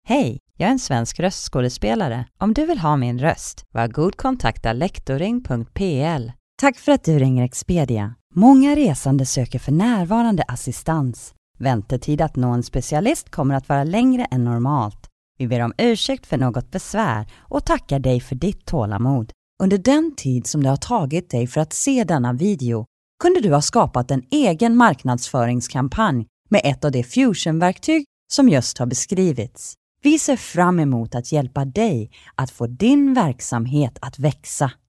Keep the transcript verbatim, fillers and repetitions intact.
Hej, jag är en svensk röstskådespelare. Om du vill ha min röst, var god kontakta lektoring punkt p l. Tack för att du ringer Expedia. Många resande söker för närvarande assistans. Väntetid att nå en specialist kommer att vara längre än normalt. Vi ber om ursäkt för något besvär och tackar dig för ditt tålamod. Under den tid som det har tagit dig för att se denna video kunde du ha skapat en egen marknadsföringskampanj med ett av de Fusion-verktyg som just har beskrivits. Vi ser fram emot att hjälpa dig att få din verksamhet att växa.